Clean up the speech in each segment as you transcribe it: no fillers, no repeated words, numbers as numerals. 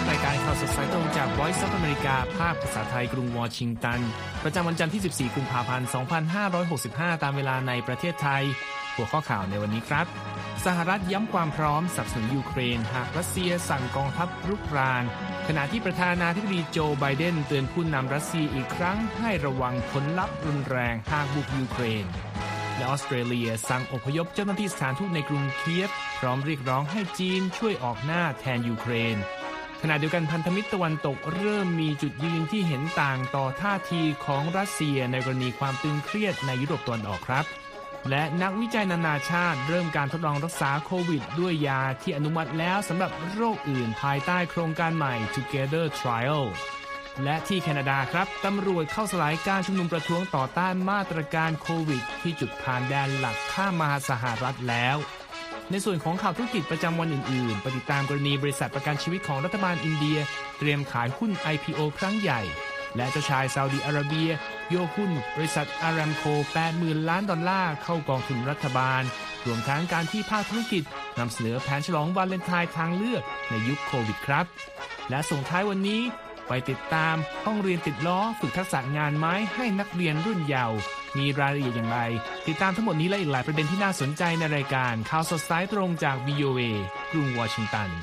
รายการข่าวสดสายตรงจาก Voice of America ภาคภาษาไทยกรุงวอชิงตันประจำวันจันทร์ที่14กุมภาพันธ์2565ตามเวลาในประเทศไทยหัวข้อข่าวในวันนี้ครับสหรัฐย้ำความพร้อมสนับสนุนยูเครนหากรัสเซียสั่งกองทัพรุกรานขณะที่ประธานาธิบดีโจไบเดนเตือนผู้นำรัสเซียอีกครั้งให้ระวังผลลัพธ์รุนแรงหากบุกยูเครนและออสเตรเลียสั่งอพยพเจ้าหน้าที่สถานทูตในกรุงเคียฟพร้อมเรียกร้องให้จีนช่วยออกหน้าแทนยูเครนขณะเดียวกันพันธมิตรตะวันตกเริ่มมีจุดยืนที่เห็นต่างต่อท่าทีของรัสเซียในกรณีความตึงเครียดในยุโรปตะวันออกครับและนักวิจัยนานาชาติเริ่มการทดลองรักษาโควิดด้วยยาที่อนุมัติแล้วสำหรับโรคอื่นภายใต้โครงการใหม่ Together Trial และที่แคนาดาครับตำรวจเข้าสลายการชุมนุมประท้วงต่อต้านมาตรการโควิดที่จุดผ่านแดนหลักข้ามมาสหรัฐแล้วในส่วนของข่าวธุรกิจประจำวันอื่นๆไปติดตามกรณีบริษัทประกันชีวิตของรัฐบาลอินเดียเตรียมขายหุ้น IPO ครั้งใหญ่และเจ้าชายซาอุดิอาระเบียโยกหุ้นบริษัทอารามโค $80,000 ล้านเข้ากองทุนรัฐบาลรวมทั้งการที่ภาคธุรกิจนำเสนอแผนฉลองวาเลนไทน์ทางเลือกในยุคโควิดครับและส่งท้ายวันนี้ไปติดตามห้องเรียนติดล้อฝึกทักษะงานไม้ให้นักเรียนรุ่นเยาว์มีรายละเอียดอย่างไรติดตามทั้งหมดนี้และอีกหลายประเด็นที่น่าสนใจในรายการข่าวสดสายตรงจาก VOA กรุงวอชิงตัน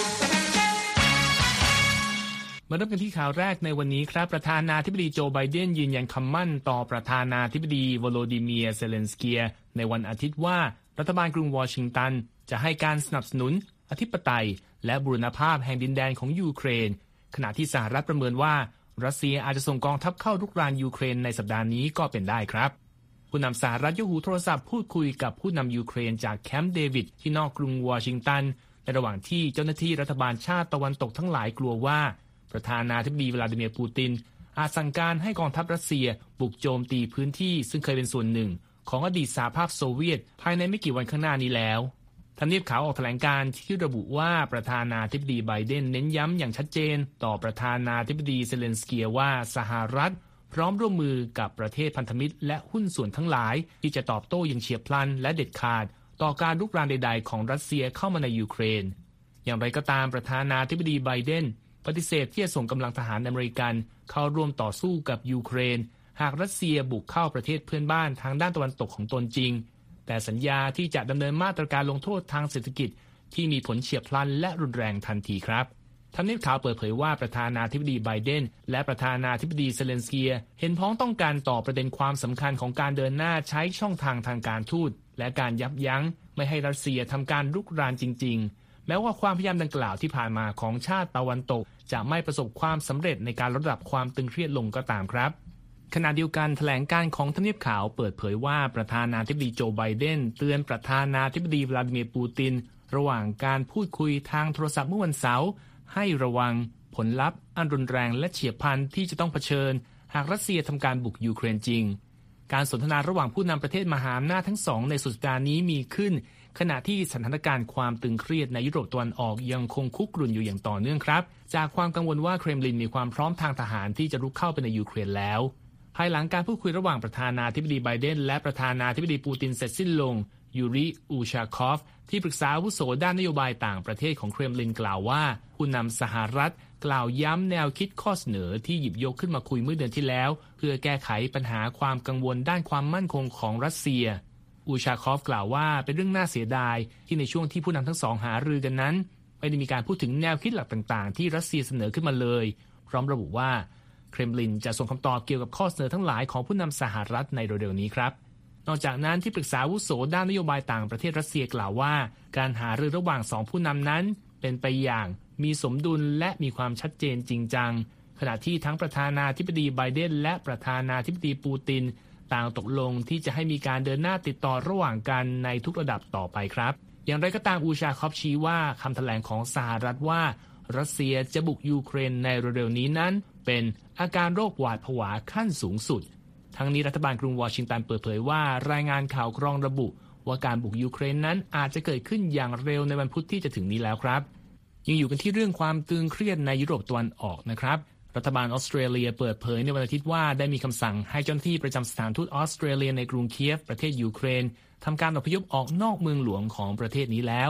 มาเริ่มกันที่ข่าวแรกในวันนี้ครับประธานาธิบดีโจไบเดนยืนยันคำมั่นต่อประธานาธิบดีโวโลดิเมียร์เซเลนสกีในวันอาทิตย์ว่ารัฐบาลกรุงวอชิงตันจะให้การสนับสนุนอธิปไตยและบูรณภาพแห่งดินแดนของยูเครนขณะที่สหรัฐประเมินว่ารัสเซียอาจจะส่งกองทัพเข้ารุกรานยูเครนในสัปดาห์นี้ก็เป็นได้ครับผู้นำสหรัฐยกหูโทรศัพท์พูดคุยกับผู้นำยูเครนจากแคมป์เดวิดที่นอกกรุงวอชิงตันในระหว่างที่เจ้าหน้าที่รัฐบาลชาติตะวันตกทั้งหลายกลัวว่าประธานาธิบดีวลาดิเมียร์ปูตินอาจสั่งการให้กองทัพรัสเซียบุกโจมตีพื้นที่ซึ่งเคยเป็นส่วนหนึ่งของอดีตสหภาพโซเวียตภายในไม่กี่วันข้างหน้านี้แล้วทำเนียบขาวออกแถลงการณ์ที่ระบุว่าประธานาธิบดีไบเดนเน้นย้ำอย่างชัดเจนต่อประธานาธิบดีเซเลนสกีว่าสหรัฐพร้อมร่วมมือกับประเทศพันธมิตรและหุ้นส่วนทั้งหลายที่จะตอบโต้อย่างเฉียบพลันและเด็ดขาดต่อการรุกรานใดๆของรัสเซียเข้ามาในยูเครนอย่างไรก็ตามประธานาธิบดีไบเดนปฏิเสธที่จะส่งกำลังทหารอเมริกันเข้าร่วมต่อสู้กับยูเครนหากรัสเซียบุกเข้าประเทศเพื่อนบ้านทางด้านตะวันตกของตนจริงแต่สัญญาที่จะดำเนินมาตรการลงโทษทางเศรษฐกิจที่มีผลเฉียบพลันและรุนแรงทันทีครับทำเนียบขาวเปิดเผยว่าประธานาธิบดีไบเดนและประธานาธิบดีเซเลนสกีเห็นพ้องต้องการต่อประเด็นความสำคัญของการเดินหน้าใช้ช่องทางทางการทูตและการยับยั้งไม่ให้รัสเซียทำการรุกรานจริงๆแม้ว่าความพยายามดังกล่าวที่ผ่านมาของชาติตะวันตกจะไม่ประสบความสำเร็จในการลดระดับความตึงเครียดลงก็ตามครับขณะเดียวกันแถลงการของทำเนียบขาวเปิดเผยว่าประธานาธิบดีโจไบเดนเตือนประธานาธิบดีวลาดิเมียร์ปูตินระหว่างการพูดคุยทางโทรศัพท์เมื่อวันเสาร์ให้ระวังผลลัพธ์อันรุนแรงและเฉียบพลันที่จะต้องเผชิญหากรัสเซียทำการบุกยูเครนจริงการสนทนาระหว่างผู้นำประเทศมหาอำนาจทั้งสองในสุดสัปดาห์นี้มีขึ้นขณะที่สถานการณ์ความตึงเครียดในยุโรปตะวันออกยังคงคุกรุ่นอยู่อย่างต่อเนื่องครับจากความกังวลว่าเครมลินมีความพร้อมทางทหารที่จะรุกเข้าไปในยูเครนแล้วภายหลังการพูดคุยระหว่างประธานาธิบดีไบเดนและประธานาธิบดีปูตินเสร็จสิ้นลงยูริอูชาคอฟที่ปรึกษาอาวุโสด้านนโยบายต่างประเทศของเครมลินกล่าวว่าผู้นำสหรัฐกล่าวย้ำแนวคิดข้อเสนอที่หยิบยกขึ้นมาคุยเมื่อเดือนที่แล้วเพื่อแก้ไขปัญหาความกังวลด้านความมั่นคงของรัสเซียอูชาคอฟกล่าวว่าเป็นเรื่องน่าเสียดายที่ในช่วงที่ผู้นำทั้งสองหารือกันนั้นไม่ได้มีการพูดถึงแนวคิดหลักต่างๆที่รัสเซียเสนอขึ้นมาเลยพร้อมระบุว่าเครมลินจะส่งคำตอบเกี่ยวกับข้อเสนอทั้งหลายของผู้นำสหรัฐในเร็วๆนี้ครับนอกจากนั้นที่ปรึกษาอาวุโสด้านนโยบายต่างประเทศรัสเซียกล่าวว่าการหารือระหว่างสองผู้นำนั้นเป็นไปอย่างมีสมดุลและมีความชัดเจนจริงจังขณะที่ทั้งประธานาธิบดีไบเดนและประธานาธิบดีปูตินต่างตกลงที่จะให้มีการเดินหน้าติดต่อระหว่างกันในทุกระดับต่อไปครับอย่างไรก็ตามอูชาคอฟชี้ว่าคำแถลงของสหรัฐว่ารัสเซียจะบุกยูเครนในเร็วๆนี้นั้นเป็นอาการโรคหวาดผวาขั้นสูงสุดทั้งนี้รัฐบาลกรุงวอชิงตันเปิดเผยว่ารายงานข่าวกรองระบุว่าการบุกยูเครนนั้นอาจจะเกิดขึ้นอย่างเร็วในวันพุธที่จะถึงนี้แล้วครับยังอยู่กันที่เรื่องความตึงเครียดในยุโรปตะวันออกนะครับรัฐบาลออสเตรเลียเปิดเผยในวันอาทิตย์ว่าได้มีคำสั่งให้เจ้าหน้าที่ประจำสถานทูตออสเตรเลียในกรุงเคียฟประเทศยูเครนทำการอพยพออกนอกเมืองหลวงของประเทศนี้แล้ว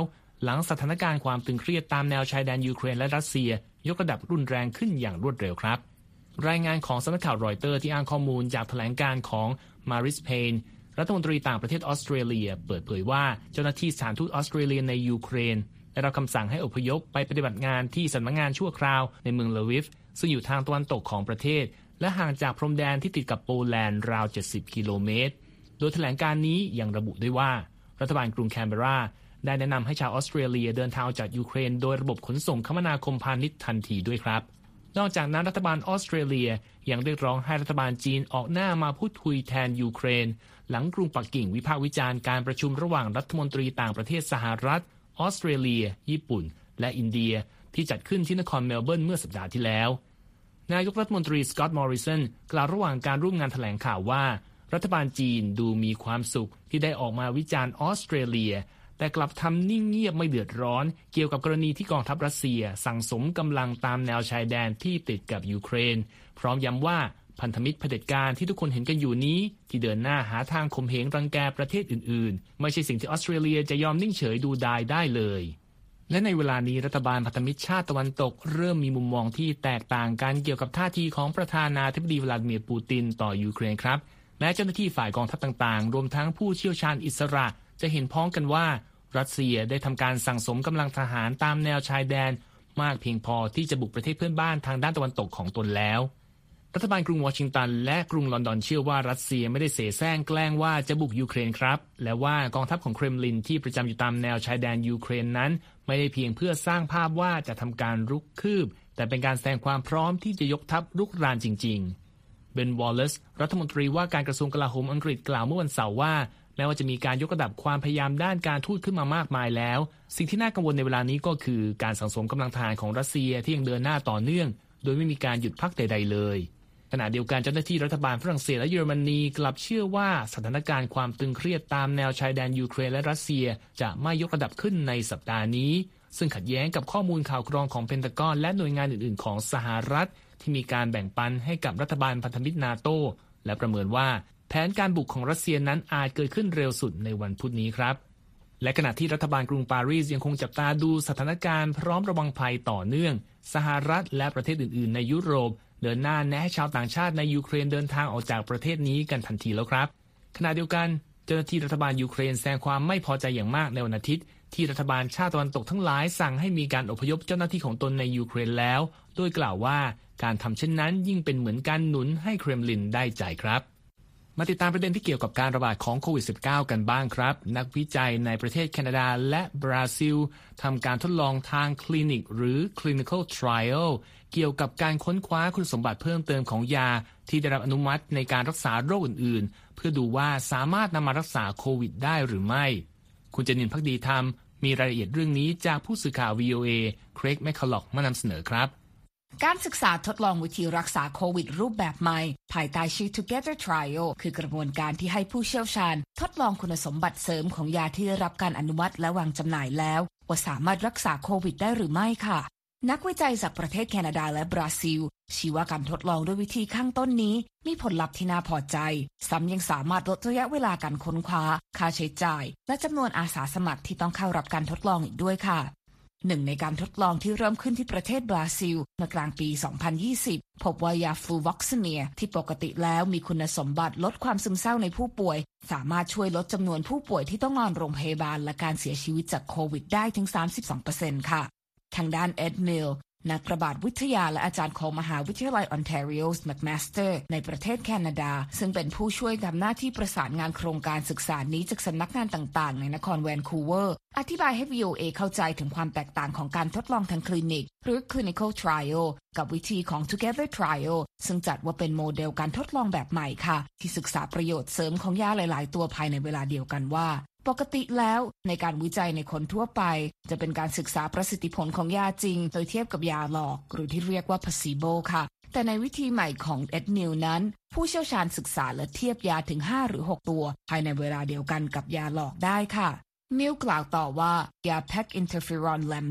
หลังสถานการณ์ความตึงเครียดตามแนวชายแดนยูเครนและรัสเซียยกระดับรุนแรงขึ้นอย่างรวดเร็วครับรายงานของสำนักข่าวรอยเตอร์ที่อ้างข้อมูลจากแถลงการของมาริสเพนรัฐมนตรีต่างประเทศออสเตรเลียเปิดเผยว่าเจ้าหน้าที่สถานทูตออสเตรเลียในยูเครนได้รับคำสั่งให้อพยพไปปฏิบัติงานที่สำนักงานชั่วคราวในเมืองลวิฟซึ่งอยู่ทางตะวันตกของประเทศและห่างจากพรมแดนที่ติดกับโปแลนด์ราว70กิโลเมตรโดยแถลงการนี้ยังระบุด้วยว่ารัฐบาลกรุงแคนเบราได้แนะนำให้ชาวออสเตรเลียเดินทางจากยูเครนโดยระบบขนส่งคมนาคมพาณิชย์ทันทีด้วยครับนอกจากนั้นรัฐบาลออสเตรเลียยังเรียกร้องให้รัฐบาลจีนออกหน้ามาพูดคุยแทนยูเครนหลังกรุงปักกิ่งวิพากษ์วิจารณ์การประชุมระหว่างรัฐมนตรีต่างประเทศสหรัฐออสเตรเลียญี่ปุ่นและอินเดียที่จัดขึ้นที่นครเมลเบิร์นเมื่อสัปดาห์ที่แล้วนายกรัฐมนตรีสก็อตต์มอริสันกล่าวระหว่างการร่วมงานแถลงข่าวว่ารัฐบาลจีนดูมีความสุขที่ได้ออกมาวิจารณ์ออสเตรเลียแต่กลับทำนิ่งเงียบไม่เดือดร้อนเกี่ยวกับกรณีที่กองทัพรัสเซียสั่งสมกำลังตามแนวชายแดนที่ติดกับยูเครนพร้อมย้ำว่าพันธมิตรเผด็จการที่ทุกคนเห็นกันอยู่นี้ที่เดินหน้าหาทางข่มเหงรังแกประเทศอื่นๆไม่ใช่สิ่งที่ออสเตรเลียจะยอมนิ่งเฉยดูดายได้เลยและในเวลานี้รัฐบาลพันธมิตรชาติตะวันตกเริ่มมีมุมมองที่แตกต่างกันเกี่ยวกับท่าทีของประธานาธิบดีวลาดิเมียร์ปูตินต่อยูเครนครับแม้เจ้าหน้าที่ฝ่ายกองทัพต่างๆรวมทั้งผู้เชี่ยวชาญอิสระจะเห็นพ้องกันว่ารัสเซียได้ทำการสั่งสมกำลังทหารตามแนวชายแดนมากเพียงพอที่จะบุกประเทศเพื่อนบ้านทางด้านตะวันตกของตนแล้วรัฐบาลกรุงวอชิงตันและกรุงลอนดอนเชื่อว่ารัสเซียไม่ได้เสแสร้งแกล้งว่าจะบุกยูเครนครับและว่ากองทัพของเครมลินที่ประจำอยู่ตามแนวชายแดนยูเครนนั้นไม่ได้เพียงเพื่อสร้างภาพว่าจะทำการรุกคืบแต่เป็นการแสดงความพร้อมที่จะยกทัพรุกรานจริงๆเบนวอลเลซรัฐมนตรีว่าการกระทรวงกลาโหมอังกฤษกล่าวเมื่อวันเสาร์ว่าแม้ว่าจะมีการยกระดับความพยายามด้านการทูตขึ้นมามากมายแล้วสิ่งที่น่ากังวลในเวลานี้ก็คือการสั่งสมกำลังทหารของรัสเซียที่ยังเดินหน้าต่อเนื่องโดยไม่มีการหยุดพักใดๆเลยขณะเดียวกันเจ้าหน้าที่รัฐบาลฝรั่งเศสและเยอรมนีกลับเชื่อว่าสถานการณ์ความตึงเครียดตามแนวชายแดนยูเครนและรัสเซียจะไม่ยกระดับขึ้นในสัปดาห์นี้ซึ่งขัดแย้งกับข้อมูลข่าวกรองของเพนทากอนและหน่วยงานอื่นๆของสหรัฐที่มีการแบ่งปันให้กับรัฐบาลพันธมิตรนาโตและประเมินว่าแผนการบุกของรัสเซียนั้นอาจเกิดขึ้นเร็วสุดในวันพุธนี้ครับและขณะที่รัฐบาลกรุงปารีสยังคงจับตาดูสถานการณ์พร้อมระวังภัยต่อเนื่องสหรัฐและประเทศอื่นๆในยุโรปเดินหน้าแนะให้ชาวต่างชาติในยูเครนเดินทางออกจากประเทศนี้กันทันทีแล้วครับขณะเดียวกันเจ้าหน้าที่รัฐบาลยูเครนแสดงความไม่พอใจอย่างมากในวันอาทิตย์ที่รัฐบาลชาติตะวันตกทั้งหลายสั่งให้มีการอพยพเจ้าหน้าที่ของตนในยูเครนแล้วโดยกล่าวว่าการทำเช่นนั้นยิ่งเป็นเหมือนการหนุนให้เครมลินได้ใจครับมาติดตามประเด็นที่เกี่ยวกับการระบาดของโควิด -19 กันบ้างครับนักวิจัยในประเทศแคนาดาและบราซิลทำการทดลองทางคลินิกหรือ clinical trial เกี่ยวกับการค้นคว้าคุณสมบัติเพิ่มเติมของยาที่ได้รับอนุมัติในการรักษาโรคอื่นๆเพื่อดูว่าสามารถนำมารักษาโควิดได้หรือไม่คุณเจนินภักดีธรรมมีรายละเอียดเรื่องนี้จากผู้สื่อข่าว VOA เครกแมคคอลล็อกมานำเสนอครับการศึกษาทดลองวิธีรักษาโควิดรูปแบบใหม่ภายใต้ชื่อ Together Trial คือกระบวนการที่ให้ผู้เชี่ยวชาญทดลองคุณสมบัติเสริมของยาที่ได้รับการอนุมัติและวางจำหน่ายแล้วว่าสามารถรักษาโควิดได้หรือไม่ค่ะนักวิจัยจากประเทศแคนาดาและบราซิลชี้ว่าการทดลองด้วยวิธีข้างต้นนี้มีผลลัพธ์ที่น่าพอใจซ้ำยังสามารถลดระยะเวลาการค้นคว้าค่าใช้จ่ายและจำนวนอาสาสมัครที่ต้องเข้ารับการทดลองอีกด้วยค่ะหนึ่งในการทดลองที่เริ่มขึ้นที่ประเทศบราซิลเมื่อกลางปี 2020 พบว่ายาฟลูว็อกซิเนียที่ปกติแล้วมีคุณสมบัติลดความซึมเศร้าในผู้ป่วยสามารถช่วยลดจำนวนผู้ป่วยที่ต้องนอนโรงพยาบาลและการเสียชีวิตจากโควิดได้ถึง 32% ค่ะทางด้านเอ็ดมิลนักระบาดวิทยาและอาจารย์ของมหาวิทยาลัยออนแทรีโอแมคมาสเตอร์ในประเทศแคนาดาซึ่งเป็นผู้ช่วยทำหน้าที่ประสานงานโครงการศึกษานี้จากสำนักงานต่างๆในนครแวนคูเวอร์อธิบายให้ VOA เข้าใจถึงความแตกต่างของการทดลองทางคลินิกหรือ clinical trial กับวิธีของ Together Trial ซึ่งจัดว่าเป็นโมเดลการทดลองแบบใหม่ค่ะที่ศึกษาประโยชน์เสริมของยาหลายๆตัวภายในเวลาเดียวกันว่าปกติแล้วในการวิจัยในคนทั่วไปจะเป็นการศึกษาประสิทธิผลของยาจริงโดยเทียบกับยาหลอกหรือที่เรียกว่า placebo ค่ะแต่ในวิธีใหม่ของเอ็ดมิลนั้นผู้เชี่ยวชาญศึกษาและเทียบยาถึง5หรือ6ตัวภายในเวลาเดียวกันกับยาหลอกได้ค่ะมิลกล่าวต่อว่ายาแพ็กอินเทอร์ฟิรอนแลมดา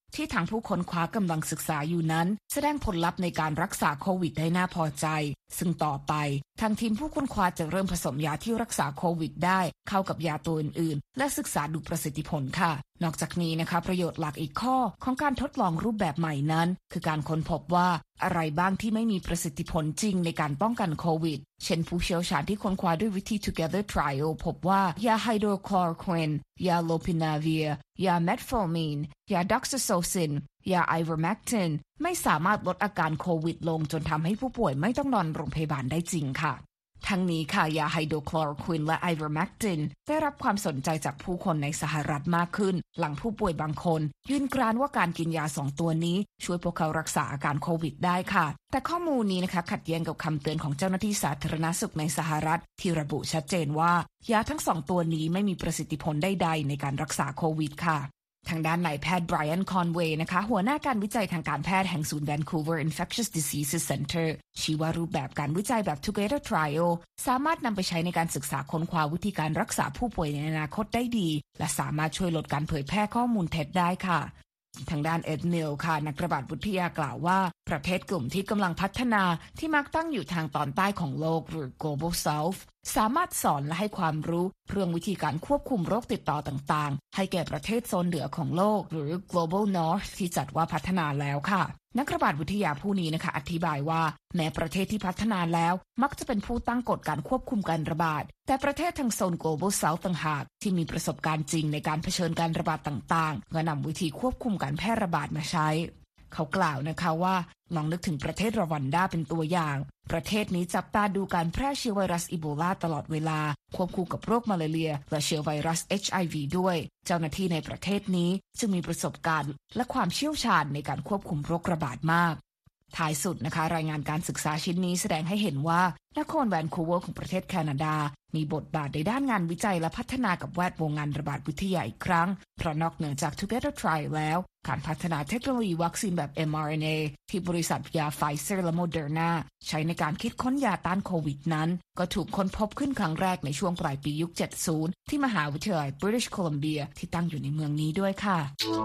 ที่ทางผู้ค้นคว้ากำลังศึกษาอยู่นั้นแสดงผลลัพธ์ในการรักษาโควิดได้น่าพอใจซึ่งต่อไปทางทีมผู้ค้นคว้าจะเริ่มผสมยาที่รักษาโควิดได้เข้ากับยาตัวอื่นๆและศึกษาดูประสิทธิผลค่ะนอกจากนี้นะคะประโยชน์หลักอีกข้อของการทดลองรูปแบบใหม่นั้นคือการค้นพบว่าอะไรบ้างที่ไม่มีประสิทธิผลจริงในการป้องกันโควิดเช่นผู้เชี่ยวชาญที่ค้นคว้าด้วยวิธี Together Trial พบว่ายาไฮโดรคลอโรควินยาโลพินาเวียยาเมทฟอร์มีนยาด็อกซิโซซินยาไอเวอร์แมกตินไม่สามารถลดอาการโควิดลงจนทำให้ผู้ป่วยไม่ต้องนอนโรงพยาบาลได้จริงค่ะทั้งนี้ค่ะยาไฮโดรคลอโรควินและไอเวอร์แมกตินได้รับความสนใจจากผู้คนในสหรัฐมากขึ้นหลังผู้ป่วยบางคนยืนกรานว่าการกินยา2ตัวนี้ช่วยพวกเขารักษาอาการโควิดได้ค่ะแต่ข้อมูลนี้นะคะขัดแย้งกับคำเตือนของเจ้าหน้าที่สาธารณสุขในสหรัฐที่ระบุชัดเจนว่ายาทั้ง2ตัวนี้ไม่มีประสิทธิผลใดๆในการรักษาโควิดค่ะทางด้านนายแพทย์ไบรอันคอนเวย์นะคะหัวหน้าการวิจัยทางการแพทย์แห่งศูนย์ Vancouver Infectious Diseases Center ชี้ว่ารูปแบบการวิจัยแบบ Together Trial สามารถนำไปใช้ในการศึกษาค้นคว้าวิธีการรักษาผู้ป่วยในอนาคตได้ดีและสามารถช่วยลดการเผยแพร่ข้อมูลเท็จได้ค่ะทางด้านเอ็ดนิลค่ะนักระบาดวิทยากล่าวว่าประเทศกลุ่มที่กำลังพัฒนาที่มักตั้งอยู่ทางตอนใต้ของโลกหรือ Global South สามารถสอนและให้ความรู้เรื่องวิธีการควบคุมโรคติดต่อต่างๆให้แก่ประเทศโซนเหนือของโลกหรือ Global North ที่จัดว่าพัฒนาแล้วค่ะนักระบาดวิทยาผู้นี้นะคะอธิบายว่าแม้ประเทศที่พัฒนาแล้วมักจะเป็นผู้ตั้งกฎการควบคุมการระบาดแต่ประเทศทางโซน Global South ต่างหากที่มีประสบการณ์จริงในการเผชิญการระบาดต่างๆและนำวิธีควบคุมการแพร่ระบาดมาใช้เขากล่าวนะคะว่าลองนึกถึงประเทศรวันดาเป็นตัวอย่างประเทศนี้จับตาดูการแพร่เชื้อไวรัสอีโบลาตลอดเวลาควบคู่กับโรคมาลาเรียและเชื้อไวรัส HIV ด้วยเจ้าหน้าที่ในประเทศนี้จึงมีประสบการณ์และความเชี่ยวชาญในการควบคุมโรคระบาดมากท้ายสุดนะคะรายงานการศึกษาชิ้นนี้แสดงให้เห็นว่านครแวนคูเวอร์ของประเทศแคนาดามีบทบาทในด้านงานวิจัยและพัฒนากับแวดวงงานระบาดวิทยาอีกครั้งเพราะนอกเหนือจาก Together Trial แล้วการพัฒนาเทคโนโลยีวัคซีนแบบ mRNA ที่บริษัทยาไฟเซอร์และโมเดอร์นาใช้ในการคิดค้นยาต้านโควิดนั้นก็ถูกค้นพบขึ้นครั้งแรกในช่วงปลายปียุค 70 ที่มหาวิทยาลัย British Columbia ที่ตั้งอยู่ในเมืองนี้ด้วยค่ะ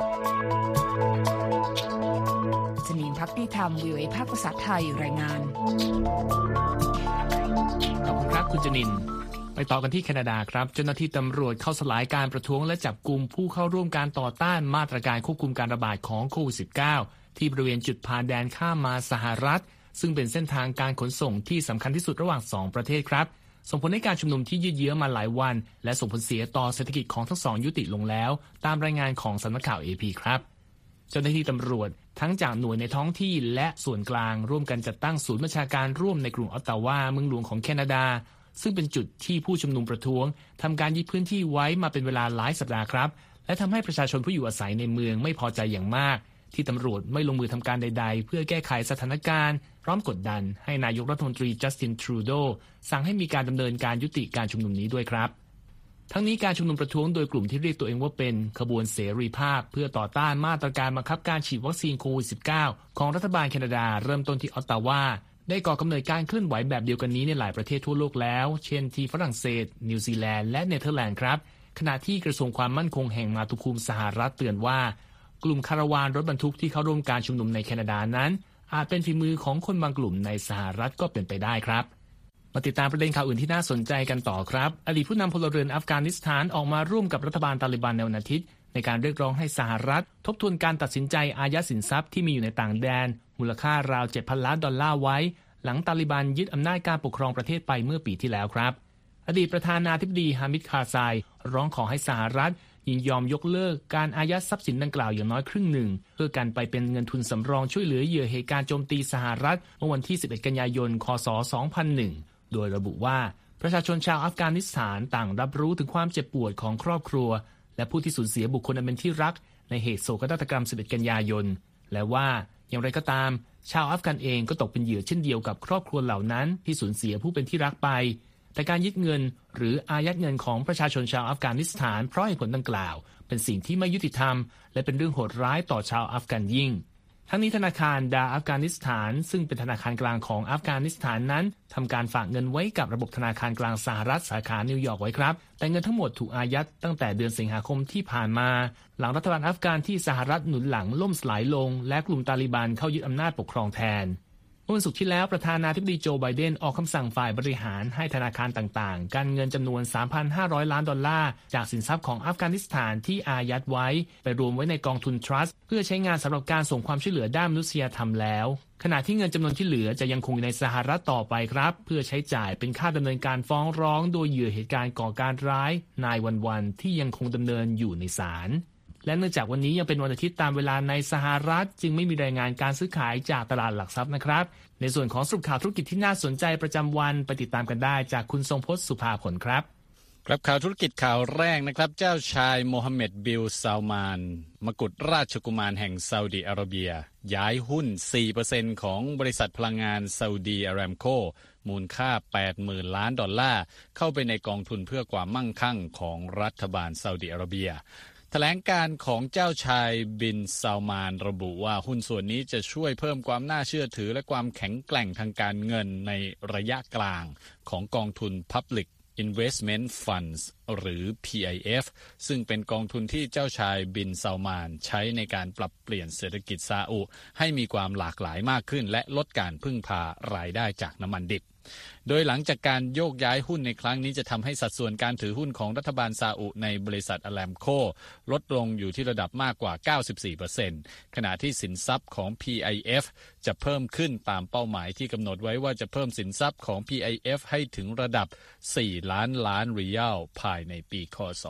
จนีนภักดีธรรม VOA ภาคภาษาไทยรายงานขอบคุณครับคุณจนินไปต่อกันที่แคนาดาครับเจ้าหน้าที่ตำรวจเข้าสลายการประท้วงและจับกุมผู้เข้าร่วมการต่อต้านมาตรการควบคุมการระบาดของโควิด -19 ที่บริเวณจุดผ่านแดนข้ามมาสหรัฐซึ่งเป็นเส้นทางการขนส่งที่สำคัญที่สุดระหว่าง2ประเทศครับส่งผลให้การชุมนุมที่ยืดเยื้อมาหลายวันและส่งผลเสียต่อเศรษฐกิจของทั้งสองยุติลงแล้วตามรายงานของสำนักข่าว AP ครับเจ้าหน้าที่ตำรวจทั้งจากหน่วยในท้องที่และส่วนกลางร่วมกันจัดตั้งศูนย์บัญชาการร่วมในกรุงออตตาวาเมืองหลวงของแคนาดาซึ่งเป็นจุดที่ผู้ชุมนุมประท้วงทำการยึดพื้นที่ไว้มาเป็นเวลาหลายสัปดาห์ครับและทำให้ประชาชนผู้อยู่อาศัยในเมืองไม่พอใจอย่างมากที่ตำรวจไม่ลงมือทำการใดๆเพื่อแก้ไขสถานการณ์พร้อมกดดันให้นายกรัฐมนตรีจัสตินทรูโดสั่งให้มีการดำเนินการยุติการชุมนุมนี้ด้วยครับทั้งนี้การชุมนุมประท้วงโดยกลุ่มที่เรียกตัวเองว่าเป็นขบวนเสรีภาพเพื่อต่อต้านมาตรการบังคับการฉีดวัคซีนโควิด -19 ของรัฐบาลแคนาดาเริ่มต้นที่ออตตาวาได้ก่อกำเนิดการเคลื่อนไหวแบบเดียวกันนี้ในหลายประเทศทั่วโลกแล้วเช่นที่ฝรั่งเศสนิวซีแลนด์และเนเธอร์แลนด์ครับขณะที่กระทรวงความมั่นคงแห่งมาตุภูมิสหรัฐเตือนว่ากลุ่มคาราวานรถบรรทุกที่เข้าร่วมการชุมนุมในแคนาดานั้นอาจเป็นฝีมือของคนบางกลุ่มในสหรัฐก็เป็นไปได้ครับมาติดตามประเด็นข่าวอื่นที่น่าสนใจกันต่อครับอดีตผู้นำพลเรือนอัฟกานิสถานออกมาร่วมกับรัฐบาลตาลิบันในวันอาทิตย์ในการเรียกร้องให้สหรัฐทบทวนการตัดสินใจอายัดสินทรัพย์ที่มีอยู่ในต่างแดนมูลค่าราว 7,000 ล้านดอลลาร์ไว้หลังตาลิบันยึดอำนาจการปกครองประเทศไปเมื่อปีที่แล้วครับอดีตประธานาธิบดีฮามิด คาซายร้องขอให้สหรัฐยินยอมยกเลิกการอายัดทรัพย์สินดังกล่าวอย่างน้อยครึ่งหนึ่งเพื่อกันไปเป็นเงินทุนสำรองช่วยเหลือเหยื่อเหตุการณ์โจมตีสหรัฐเมื่อวันที่ 11 กันยายน คศ. 2001 โดยระบุว่าประชาชนชาวอัฟกานิสถานต่างรับรู้ถึงความเจ็บปวดของครอบครัวและผู้ที่สูญเสียบุคคลอันเป็นที่รักในเหตุโศกนาฏกรรม 11 กันยายนและว่าอย่างไรก็ตามชาวอัฟกันเองก็ตกเป็นเหยื่อเช่นเดียวกับครอบครัวเหล่านั้นที่สูญเสียผู้เป็นที่รักไปแต่การยึดเงินหรืออายัดเงินของประชาชนชาวอัฟกานิสถานเพราะเหตุผลดังกล่าวเป็นสิ่งที่ไม่ยุติธรรมและเป็นเรื่องโหดร้ายต่อชาวอัฟกันยิ่งทั้งนี้ธนาคารดาอัฟกานิสถานซึ่งเป็นธนาคารกลางของอัฟกานิสถานนั้นทำการฝากเงินไว้กับระบบธนาคารกลางสหรัฐสาขานิวยอร์กไว้ครับแต่เงินทั้งหมดถูกอายัดตั้งแต่เดือนสิงหาคมที่ผ่านมาหลังรัฐบาลอัฟกานที่สหรัฐหนุนหลังล่มสลายลงและกลุ่มตาลิบันเข้ายึดอำนาจปกครองแทนเมื่อวันศุกร์ที่แล้วประธานาธิบดีโจไบเดนออกคำสั่งฝ่ายบริหารให้ธนาคารต่างๆการเงินจำนวน 3,500 ล้านดอลลาร์จากสินทรัพย์ของอัฟกานิสถานที่อายัดไว้ไปรวมไว้ในกองทุนทรัสต์เพื่อใช้งานสำหรับการส่งความช่วยเหลือด้านมนุษยธรรมแล้วขณะที่เงินจำนวนที่เหลือจะยังคงอยู่ในสหรัฐต่อไปครับเพื่อใช้จ่ายเป็นค่าดำเนินการฟ้องร้องโดยเหยื่อเหตุการณ์ก่อการร้ายนายวันๆที่ยังคงดำเนินอยู่ในศาลและเนื่องจากวันนี้ยังเป็นวันอาทิตย์ตามเวลาในสหรัฐจึงไม่มีรายงานการซื้อขายจากตลาดหลักทรัพย์นะครับในส่วนของสรุปข่าวธุรกิจที่น่าสนใจประจำวันไปติดตามกันได้จากคุณทรงพจน์สุภาผลครับครับข่าวธุรกิจข่าวแรกนะครับเจ้าชายโมฮัมเหม็ดบินซาลมานมกุฎราชกุมารแห่งซาอุดิอาระเบียย้ายหุ้น 4% ของบริษัทพลังงานซาอุดีอารามโคมูลค่า 80,000 ล้านดอลลาร์เข้าไปในกองทุนเพื่อความมั่งคั่งของรัฐบาลซาอุดิอาระเบียแถลงการของเจ้าชายบินซาลมานระบุว่าหุ้นส่วนนี้จะช่วยเพิ่มความน่าเชื่อถือและความแข็งแกร่งทางการเงินในระยะกลางของกองทุน Public Investment Funds หรือ PIF ซึ่งเป็นกองทุนที่เจ้าชายบินซาลมานใช้ในการปรับเปลี่ยนเศรษฐกิจซาอุให้มีความหลากหลายมากขึ้นและลดการพึ่งพารายได้จากน้ำมันดิบโดยหลังจากการโยกย้ายหุ้นในครั้งนี้จะทำให้สัดส่วนการถือหุ้นของรัฐบาลซาอุในบริษัทอารามโคลดลงอยู่ที่ระดับมากกว่า 94% ขณะที่สินทรัพย์ของ PIF จะเพิ่มขึ้นตามเป้าหมายที่กำหนดไว้ว่าจะเพิ่มสินทรัพย์ของ PIF ให้ถึงระดับ 4 ล้านล้านริยัลภายในปีค.ศ.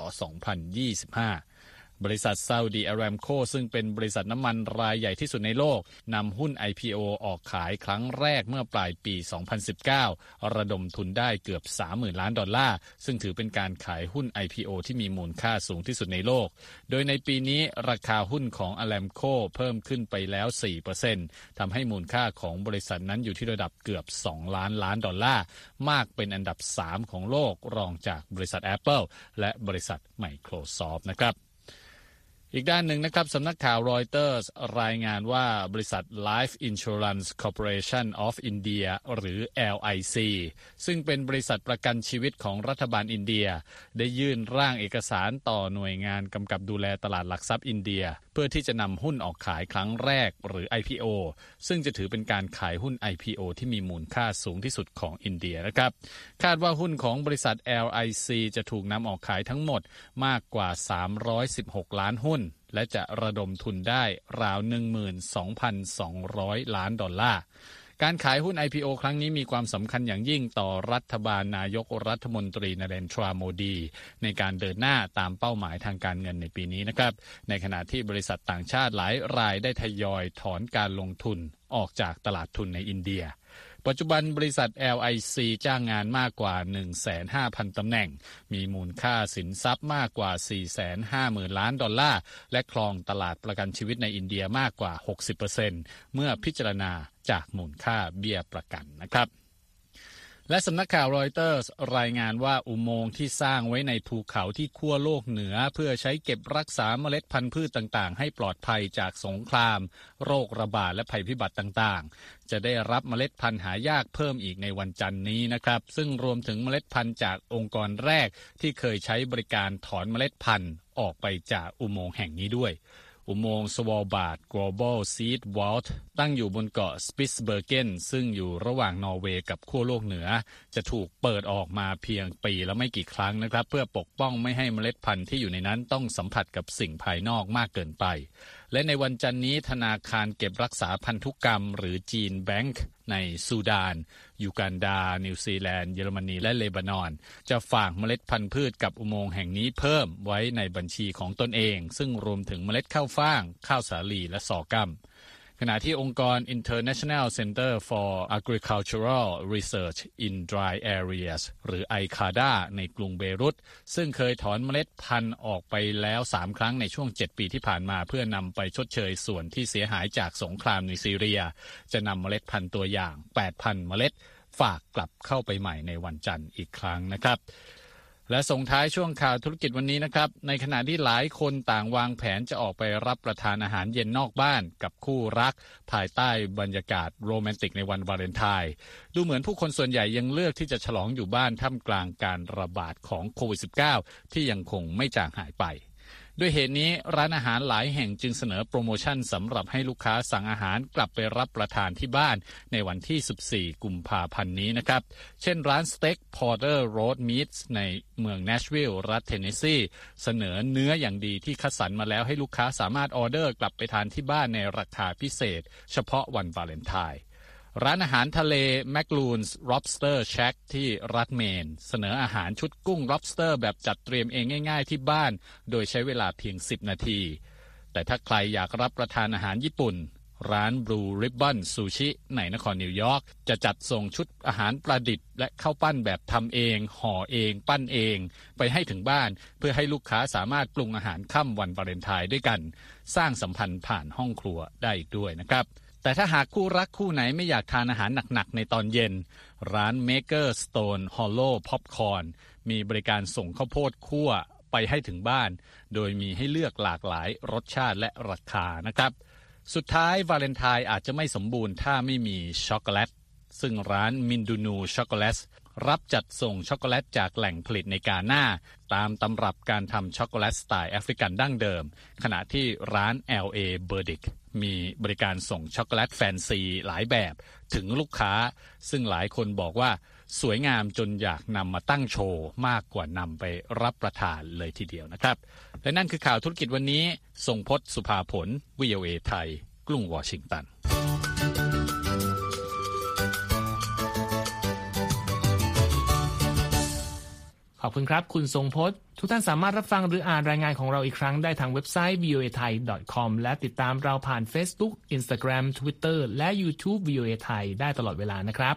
2025บริษัทซาอุดีอารามโคซึ่งเป็นบริษัทน้ำมันรายใหญ่ที่สุดในโลกนำหุ้น IPO ออกขายครั้งแรกเมื่อปลายปี 2019 ระดมทุนได้เกือบ 30,000 ล้านดอลลาร์ซึ่งถือเป็นการขายหุ้น IPO ที่มีมูลค่าสูงที่สุดในโลกโดยในปีนี้ราคาหุ้นของอารามโคเพิ่มขึ้นไปแล้ว 4% ทำให้มูลค่าของบริษัทนั้นอยู่ที่ระดับเกือบ 2 ล้านล้านดอลลาร์มากเป็นอันดับ 3 ของโลกรองจากบริษัท Apple และบริษัท Microsoft นะครับอีกด้านหนึ่งนะครับสำนักข่าวรอยเตอร์สรายงานว่าบริษัท Life Insurance Corporation of India หรือ LIC ซึ่งเป็นบริษัทประกันชีวิตของรัฐบาลอินเดียได้ยื่นร่างเอกสารต่อหน่วยงานกำกับดูแลตลาดหลักทรัพย์อินเดียเพื่อที่จะนำหุ้นออกขายครั้งแรกหรือ IPO ซึ่งจะถือเป็นการขายหุ้น IPO ที่มีมูลค่าสูงที่สุดของอินเดียนะครับคาดว่าหุ้นของบริษัท LIC จะถูกนำออกขายทั้งหมดมากกว่า316ล้านหุ้นและจะระดมทุนได้ราว 12,200 ล้านดอลลาร์การขายหุ้น IPO ครั้งนี้มีความสำคัญอย่างยิ่งต่อรัฐบาลนายกรัฐมนตรีนเรนทราโมดีในการเดินหน้าตามเป้าหมายทางการเงินในปีนี้นะครับในขณะที่บริษัทต่างชาติหลายรายได้ทยอยถอนการลงทุนออกจากตลาดทุนในอินเดียปัจจุบันบริษัท LIC จ้างงานมากกว่า 150,000 ตำแหน่งมีมูลค่าสินทรัพย์มากกว่า 450,000 ล้านดอลลาร์และครองตลาดประกันชีวิตในอินเดียมากกว่า 60% เมื่อพิจารณาจากมูลค่าเบี้ยประกันนะครับและสำนักข่าวรอยเตอร์สรายงานว่าอุโมงค์ที่สร้างไว้ในภูเขาที่ขั้วโลกเหนือเพื่อใช้เก็บรักษาเมล็ดพันธุ์พืชต่างๆให้ปลอดภัยจากสงครามโรคระบาดและภัยพิบัติต่างๆจะได้รับเมล็ดพันธุ์หายากเพิ่มอีกในวันจันทร์นี้นะครับซึ่งรวมถึงเมล็ดพันธุ์จากองค์กรแรกที่เคยใช้บริการถอนเมล็ดพันธุ์ออกไปจากอุโมงค์แห่งนี้ด้วยอุโมงค์สวอลบาร์ด Global Seed Vault ตั้งอยู่บนเกาะสปิตซ์เบอร์เกนซึ่งอยู่ระหว่างนอร์เวย์กับขั้วโลกเหนือจะถูกเปิดออกมาเพียงปีละไม่กี่ครั้งนะครับเพื่อปกป้องไม่ให้เมล็ดพันธุ์ที่อยู่ในนั้นต้องสัมผัสกับสิ่งภายนอกมากเกินไปและในวันจันทร์นี้ธนาคารเก็บรักษาพันธุกรรมหรือจีนแบงค์ในซูดานยูกันดานิวซีแลนด์เยอรมนีและเลบานอนจะฝากเมล็ดพันธุ์พืชกับอุโมงค์แห่งนี้เพิ่มไว้ในบัญชีของตนเองซึ่งรวมถึงเมล็ดข้าวฟ่างข้าวสาลีและซอกัมขณะที่องค์กร International Center for Agricultural Research in Dry Areas หรือ ICADA ในกรุงเบรุตซึ่งเคยถอนเมล็ดพันธุ์ออกไปแล้ว3ครั้งในช่วง7ปีที่ผ่านมาเพื่อนำไปชดเชยส่วนที่เสียหายจากสงครามในซีเรียจะนำเมล็ดพันธุ์ตัวอย่าง 8,000 เมล็ดฝากกลับเข้าไปใหม่ในวันจันทร์อีกครั้งนะครับและส่งท้ายช่วงข่าวธุรกิจวันนี้นะครับในขณะที่หลายคนต่างวางแผนจะออกไปรับประทานอาหารเย็นนอกบ้านกับคู่รักภายใต้บรรยากาศโรแมนติกในวันวาเลนไทน์ดูเหมือนผู้คนส่วนใหญ่ยังเลือกที่จะฉลองอยู่บ้านท่ามกลางการระบาดของโควิด -19 ที่ยังคงไม่จางหายไปด้วยเหตุนี้ร้านอาหารหลายแห่งจึงเสนอโปรโมชั่นสำหรับให้ลูกค้าสั่งอาหารกลับไปรับประทานที่บ้านในวันที่ 14 กุมภาพันธ์นี้นะครับเช่นร้านสเต็ก Porter Road Meats ในเมือง Nashville รัฐเทนเนสซีเสนอเนื้ออย่างดีที่คัดสรรมาแล้วให้ลูกค้าสามารถออเดอร์กลับไปทานที่บ้านในราคาพิเศษเฉพาะวันวาเลนไทน์ร้านอาหารทะเล McLoon's Lobster Shack ที่รัฐเมนเสนออาหารชุดกุ้ง lobster แบบจัดเตรียมเองง่ายๆที่บ้านโดยใช้เวลาเพียง10 นาทีแต่ถ้าใครอยากรับประทานอาหารญี่ปุ่นร้าน Blue Ribbon Sushi ในนครนิวยอร์กจะจัดส่งชุดอาหารประดิษฐ์และข้าวปั้นแบบทำเองห่อเองปั้นเองไปให้ถึงบ้านเพื่อให้ลูกค้าสามารถปรุงอาหารค่ำวันวาเลนไทน์ด้วยกันสร้างสัมพันธ์ผ่านห้องครัวได้อีกด้วยนะครับแต่ถ้าหากคู่รักคู่ไหนไม่อยากทานอาหารหนักๆในตอนเย็นร้าน Maker Stone Hollow Popcorn มีบริการส่งข้าวโพดคั่วไปให้ถึงบ้านโดยมีให้เลือกหลากหลายรสชาติและราคานะครับสุดท้ายวาเลนไทน์อาจจะไม่สมบูรณ์ถ้าไม่มีช็อกโกแลตซึ่งร้านมินดูนูช็อกโกแลตรับจัดส่งช็อกโกแลตจากแหล่งผลิตในกาน่าตามตำรับการทำช็อกโกแลตสไตล์แอฟริกันดั้งเดิมขณะที่ร้าน LA Burdick มีบริการส่งช็อกโกแลตแฟนซีหลายแบบถึงลูกค้าซึ่งหลายคนบอกว่าสวยงามจนอยากนำมาตั้งโชว์มากกว่านำไปรับประทานเลยทีเดียวนะครับและนั่นคือข่าวธุรกิจวันนี้ทรงพจน์สุภาผล VOA ไทยกรุงวอชิงตันขอบคุณครับคุณทรงพจน์ทุกท่านสามารถรับฟังหรืออ่านรายงานของเราอีกครั้งได้ทางเว็บไซต์ voathai.com และติดตามเราผ่าน Facebook Instagram Twitter และ YouTube VOA ไทยได้ตลอดเวลานะครับ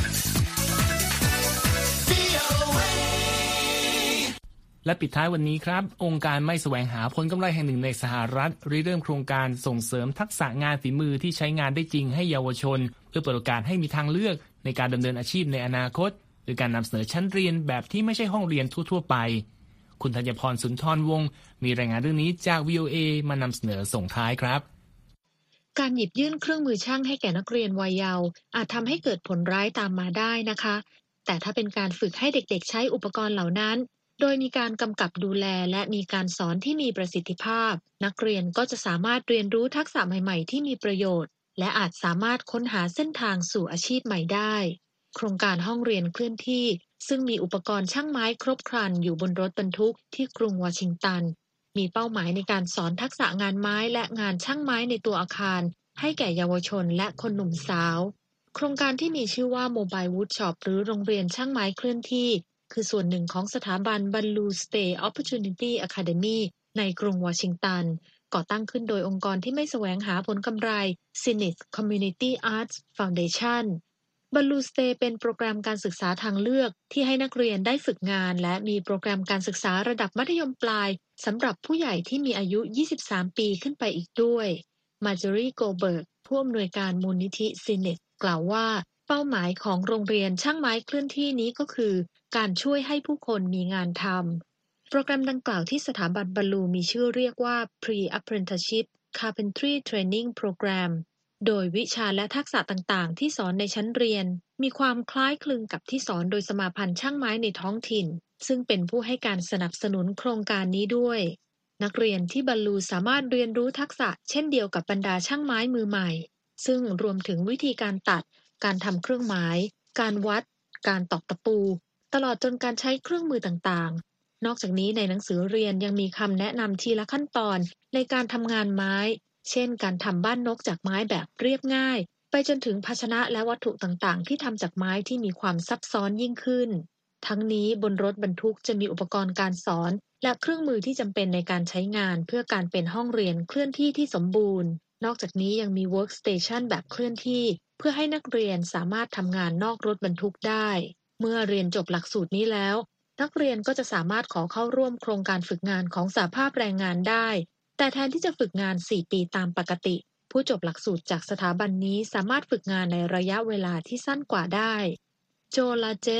และปิดท้ายวันนี้ครับองค์การไม่แสวงหาผลกำไรแห่งหนึ่งในสหรัฐริเริ่มโครงการส่งเสริมทักษะงานฝีมือที่ใช้งานได้จริงให้เยาวชนเพื่อเปิดโอกาสให้มีทางเลือกในการดำเนินอาชีพในอนาคตโดยการนำเสนอชั้นเรียนแบบที่ไม่ใช่ห้องเรียนทั่วๆไปคุณธัญพรสุนทรวงศ์มีรายงานเรื่องนี้จาก VOA มานำเสนอส่งท้ายครับการหยิบยื่นเครื่องมือช่างให้แก่นักเรียนวัยเยาว์อาจทำให้เกิดผลร้ายตามมาได้นะคะแต่ถ้าเป็นการฝึกให้เด็กๆใช้อุปกรณ์เหล่านั้นโดยมีการกำกับดูแลและมีการสอนที่มีประสิทธิภาพนักเรียนก็จะสามารถเรียนรู้ทักษะใหม่ๆที่มีประโยชน์และอาจสามารถค้นหาเส้นทางสู่อาชีพใหม่ได้โครงการห้องเรียนเคลื่อนที่ซึ่งมีอุปกรณ์ช่างไม้ครบครันอยู่บนรถบรรทุกที่กรุงวอชิงตันมีเป้าหมายในการสอนทักษะงานไม้และงานช่างไม้ในตัวอาคารให้แก่เยาวชนและคนหนุ่มสาวโครงการที่มีชื่อว่า Mobile Woodshop หรือโรงเรียนช่างไม้เคลื่อนที่คือส่วนหนึ่งของสถาบัน Blue State Opportunity Academy ในกรุงวอชิงตันก่อตั้งขึ้นโดยองค์กรที่ไม่แสวงหาผลกำไร Zenith Community Arts Foundation Blue State เป็นโปรแกรมการศึกษาทางเลือกที่ให้นักเรียนได้ฝึกงานและมีโปรแกรมการศึกษาระดับมัธยมปลายสำหรับผู้ใหญ่ที่มีอายุ 23 ปีขึ้นไปอีกด้วยมาร์จอรี โกเบิร์กผู้อำนวยการมูลนิธิ Zenith กล่าวว่าเป้าหมายของโรงเรียนช่างไม้เคลื่อนที่นี้ก็คือการช่วยให้ผู้คนมีงานทำโปรแกรมดังกล่าวที่สถาบันบรรลูมีชื่อเรียกว่า Pre-Apprenticeship Carpentry Training Program โดยวิชาและทักษะต่างๆที่สอนในชั้นเรียนมีความคล้ายคลึงกับที่สอนโดยสมาพันธ์ช่างไม้ในท้องถิ่นซึ่งเป็นผู้ให้การสนับสนุนโครงการนี้ด้วยนักเรียนที่บรรลูสามารถเรียนรู้ทักษะเช่นเดียวกับบรรดาช่างไม้มือใหม่ซึ่งรวมถึงวิธีการตัดการทำเครื่องหมายการวัดการตอกตะปูตลอดจนการใช้เครื่องมือต่างๆนอกจากนี้ในหนังสือเรียนยังมีคำแนะนำทีละขั้นตอนในการทำงานไม้เช่นการทำบ้านนกจากไม้แบบเรียบง่ายไปจนถึงภาชนะและวัตถุต่างๆที่ทำจากไม้ที่มีความซับซ้อนยิ่งขึ้นทั้งนี้บนรถบรรทุกจะมีอุปกรณ์การสอนและเครื่องมือที่จำเป็นในการใช้งานเพื่อการเป็นห้องเรียนเคลื่อนที่ที่สมบูรณ์นอกจากนี้ยังมี workstation แบบเคลื่อนที่เพื่อให้นักเรียนสามารถทำงานนอกรถบรรทุกได้เมื่อเรียนจบหลักสูตรนี้แล้วนักเรียนก็จะสามารถขอเข้าร่วมโครงการฝึกงานของสหภาพแรงงานได้แต่แทนที่จะฝึกงาน4 ปีตามปกติผู้จบหลักสูตรจากสถาบันนี้สามารถฝึกงานในระยะเวลาที่สั้นกว่าได้โจ ลาเจส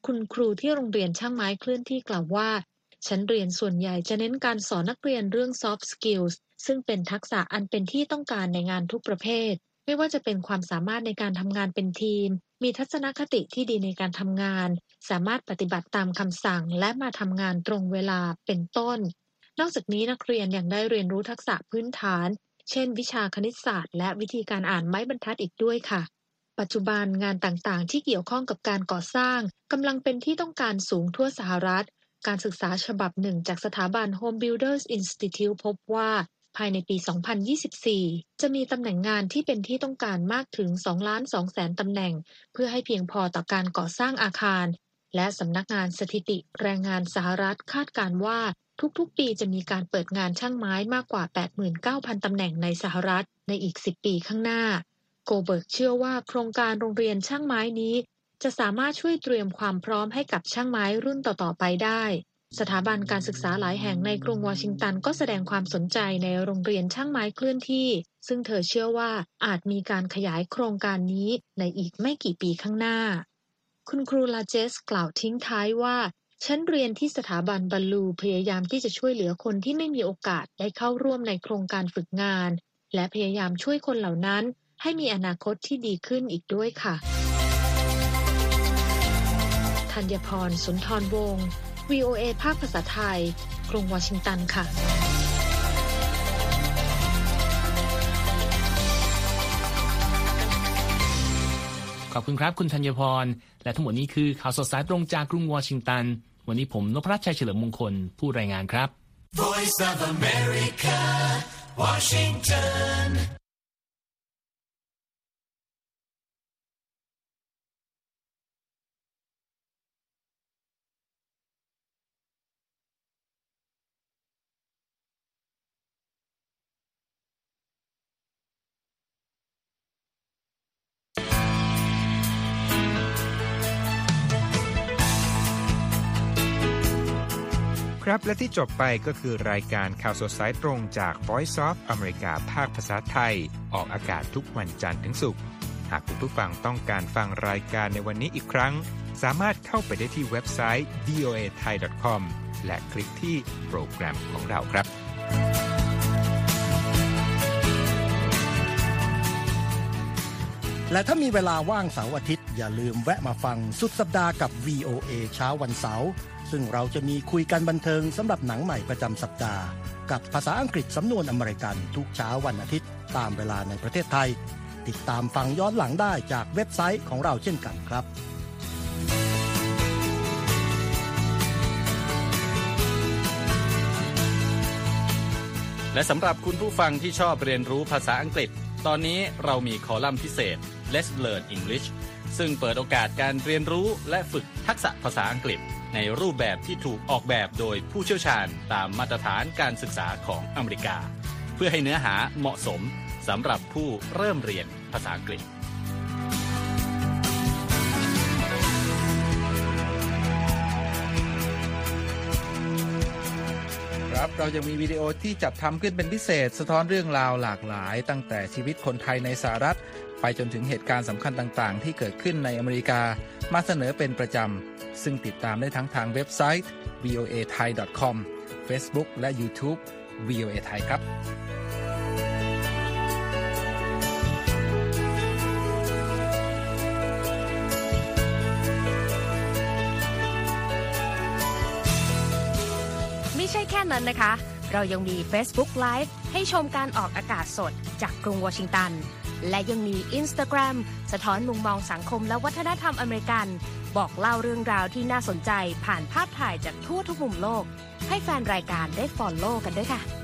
คุณครูที่โรงเรียนช่างไม้เคลื่อนที่กล่าวว่าชั้นเรียนส่วนใหญ่จะเน้นการสอนนักเรียนเรื่อง soft skills ซึ่งเป็นทักษะอันเป็นที่ต้องการในงานทุกประเภทไม่ว่าจะเป็นความสามารถในการทำงานเป็นทีมมีทัศนคติที่ดีในการทำงานสามารถปฏิบัติตามคำสั่งและมาทำงานตรงเวลาเป็นต้นนอกจากนี้นักเรียนยังได้เรียนรู้ทักษะพื้นฐานเช่นวิชาคณิตศาสตร์และวิธีการอ่านไม้บรรทัดอีกด้วยค่ะปัจจุบันงานต่างๆที่เกี่ยวข้องกับการก่อสร้างกำลังเป็นที่ต้องการสูงทั่วสหรัฐการศึกษาฉบับหนึ่งจากสถาบัน Home Builders Institute พบว่าภายในปี 2024 จะมีตำแหน่งงานที่เป็นที่ต้องการมากถึง 2,200,000 ตำแหน่งเพื่อให้เพียงพอต่อการก่อสร้างอาคารและสำนักงานสถิติแรงงานสหรัฐคาดการณ์ว่าทุกๆปีจะมีการเปิดงานช่างไม้มากกว่า 89,000 ตำแหน่งในสหรัฐในอีก 10 ปีข้างหน้าโกเบิร์กเชื่อว่าโครงการโรงเรียนช่างไม้นี้จะสามารถช่วยเตรียมความพร้อมให้กับช่างไม้รุ่นต่อๆไปได้สถาบันการศึกษาหลายแห่งในกรุงวอชิงตันก็แสดงความสนใจในโรงเรียนช่างไม้เคลื่อนที่ซึ่งเธอเชื่อว่าอาจมีการขยายโครงการนี้ในอีกไม่กี่ปีข้างหน้าคุณครูลาเจสกล่าวทิ้งท้ายว่าชั้นเรียนที่สถาบันบัลลูพยายามที่จะช่วยเหลือคนที่ไม่มีโอกาสได้เข้าร่วมในโครงการฝึกงานและพยายามช่วยคนเหล่านั้นให้มีอนาคตที่ดีขึ้นอีกด้วยค่ะธัญพร สุนทรวงศ์ VOA ภาคภาษาไทยกรุงวอชิงตันค่ะขอบคุณครับคุณธัญพรและทั้งหมดนี้คือข่าวสดสายตรงจากกรุงวอชิงตันวันนี้ผมนพรัตน์ชัยเฉลิมมงคลผู้รายงานครับ Voice of America Washington ครับและที่จบไปก็คือรายการข่าวสดสายตรงจาก Voice of America ภาคภาษาไทยออกอากาศทุกวันจันทร์ถึงศุกร์หากคุณผู้ฟังต้องการฟังรายการในวันนี้อีกครั้งสามารถเข้าไปได้ที่เว็บไซต์ voathai.com และคลิกที่โปรแกรมของเราครับและถ้ามีเวลาว่างเสาร์อาทิตย์อย่าลืมแวะมาฟังสุดสัปดาห์กับ VOA เช้าวันเสาร์ซึ่งเราจะมีคุยกันบันเทิงสำหรับหนังใหม่ประจำสัปดาห์กับภาษาอังกฤษสำนวนอเมริกันทุกเช้าวันอาทิตย์ตามเวลาในประเทศไทยติดตามฟังย้อนหลังได้จากเว็บไซต์ของเราเช่นกันครับและสำหรับคุณผู้ฟังที่ชอบเรียนรู้ภาษาอังกฤษตอนนี้เรามีคอลัมน์พิเศษ Let's Learn English ซึ่งเปิดโอกาสการเรียนรู้และฝึกทักษะภาษาอังกฤษในรูปแบบที่ถูกออกแบบโดยผู้เชี่ยวชาญตามมาตรฐานการศึกษาของอเมริกาเพื่อให้เนื้อหาเหมาะสมสำหรับผู้เริ่มเรียนภาษาอังกฤษครับเรายังมีวิดีโอที่จัดทำขึ้นเป็นพิเศษสะท้อนเรื่องราวหลากหลายตั้งแต่ชีวิตคนไทยในสหรัฐไปจนถึงเหตุการณ์สำคัญต่างๆที่เกิดขึ้นในอเมริกามาเสนอเป็นประจำซึ่งติดตามได้ทั้งทางเว็บไซต์ voathai.com Facebook และ YouTube VOA Thai ครับไม่ใช่แค่นั้นนะคะเรายังมี Facebook Live ให้ชมการออกอากาศสดจากกรุงวอชิงตันและยังมี Instagram สะท้อนมุมมองสังคมและวัฒนธรรมอเมริกันบอกเล่าเรื่องราวที่น่าสนใจผ่านภาพถ่ายจากทั่วทุกมุมโลกให้แฟนรายการได้ follow กันด้วยค่ะ